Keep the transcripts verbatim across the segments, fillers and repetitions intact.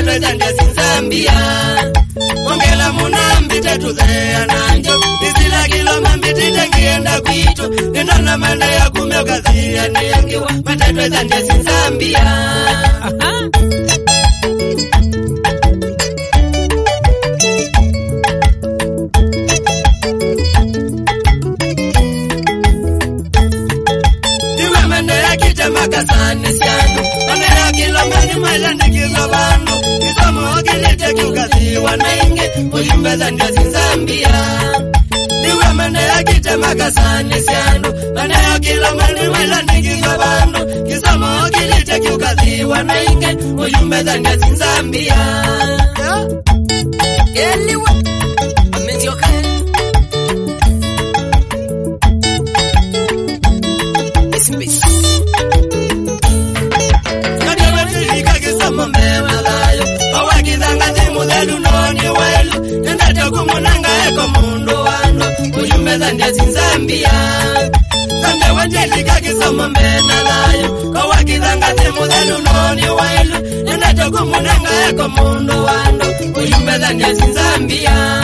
Matetwe zande Zambia Ongela munambi tetuzea nanjo Nizila kilo mambiti tengienda kwitu Nindona manda ya kumeokazia niyangiwa Matetwe zande Zambia Niwe manda ya kita makasani siano Manda ya kilo mani mailandi kilo bando Nisomo wakilete kiukaziwa na inge Ujumbe zande Zambia Niwe manda ya kita makasani siano Manda ya kilo mani mailandi kilo bando Nisomo wakilete kiukaziwa na inge Ujumbe zande Zambia Eliwa Amezioka Isibis Nadia watilika kisama mbema layo Awakizanga zimu zelu noni welu Nendata kumunanga eko mundu wano Ujumbe zande Zambia Zambia watilika kisama mbena layo Awakizanga zimu zelu noni welu Nendata kumunanga eko mundu wano Ujumbe zande Zambia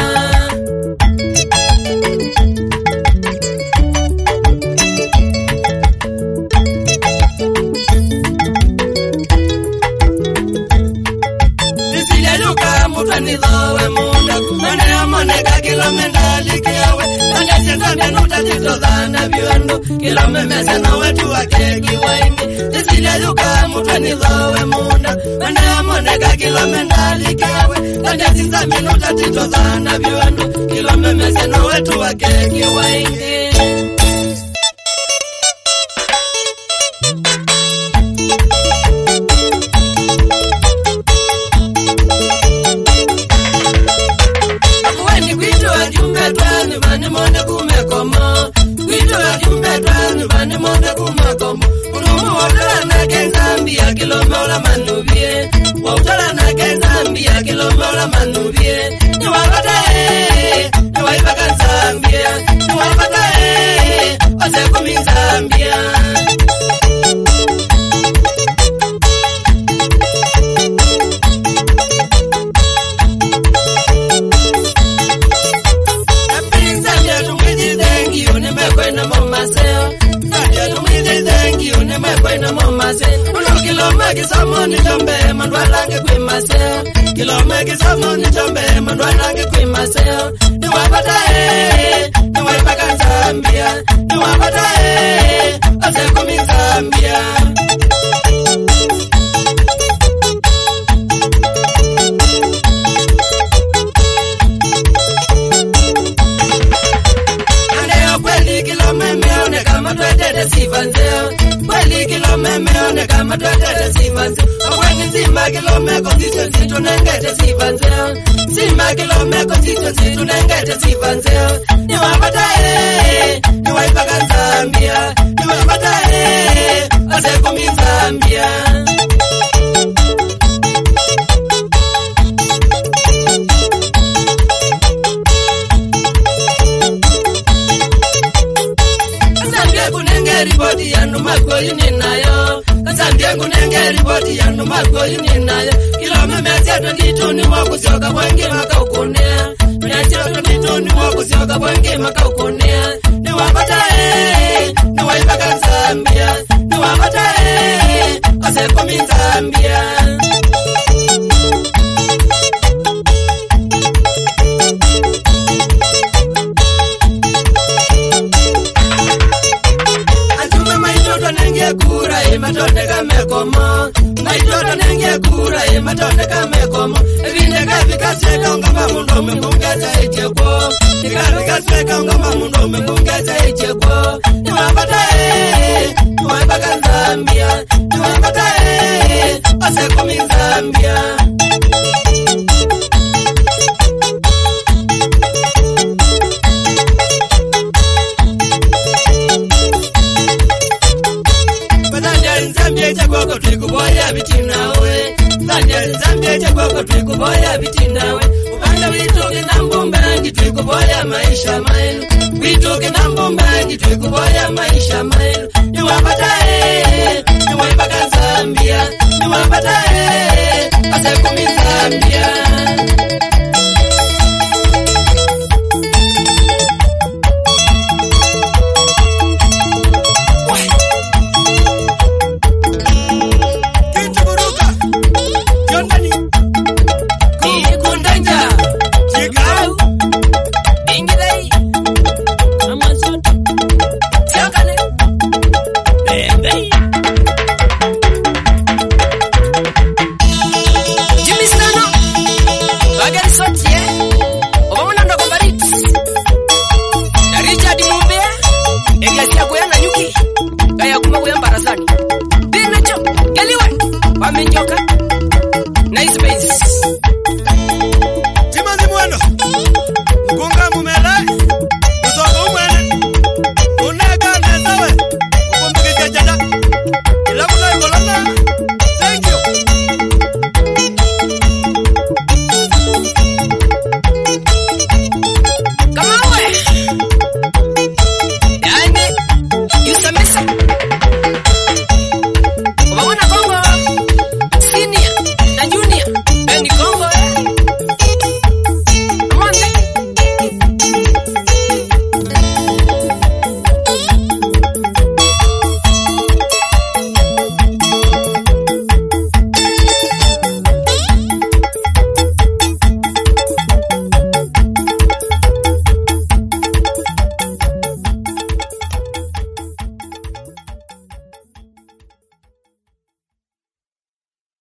Nizowe munda Mane ya moneka kilo mendali kiawe Mane sienta minuta tito zana biondo Kilo memese na wetu wa keki waini Tisile yuka mutwe nizowe munda Mane ya moneka kilo mendali kiawe Mane sienta minuta tito zana biondo Kilo memese na wetu wa keki waini Vani monde kumekomo Kwito ya jumbe twani Vani monde kumekomo Urumu wautala na Zambia Kilome ula manubie Wautala na Zambia Kilome ula manubie Ni wapata ee Ni waipaka Zambia Ni wapata ee Ose kumi Zambia Kilome kisomo ni jombe mandwalange kwimaseo Kilome kisomo ni jombe mandwalange kwimaseo Ni wapata ee Ni waipaka Zambia Ni wapata ee Ose kumi Zambia Andeo kweli Kilome meone kama twetete sifanzeo Kweli Kilome meone kama twetete sifanzeo Okweni Simba Kilome constituency tunengete sifanzeo Simba Kilome constituency tunengete sifanzeo Ni wapata ee Ni waipaka Zambia Ni wapata ee Ose kumi Zambia Ripoti yanu magoyu ninayo Kasambia kunenge ripoti yanu magoyu ninayo Kilome mesia twendituni wakusioka bwangi maka ukunea Mesia twendituni wakusioka bwangi maka ukunea Ni wapata ee Ni waipaka Zambia Ni wapata ee Ose kumi Zambia Kura imatonde kamekomo Maitoto nenge kura imatonde kamekomo Evinde kafika seka ungama mundo mengungeza ichekwo Nikafika seka ungama mundo mengungeza ichekwo Ni wapata ee Ni wapaka Zambia Ni wapata ee Ose kumi Zambia Zambia chakoko twikuboya bitinawe Zambia Zambia chakoko twikuboya bitinawe Upanda witoke na mbombangi twikuboya maisha maenu Witoke na mbombangi twikuboya maisha maenu Ni wapata ee Ni wapaka Zambia Ni wapata ee Ase kumi Zambia Zambia. Nice space.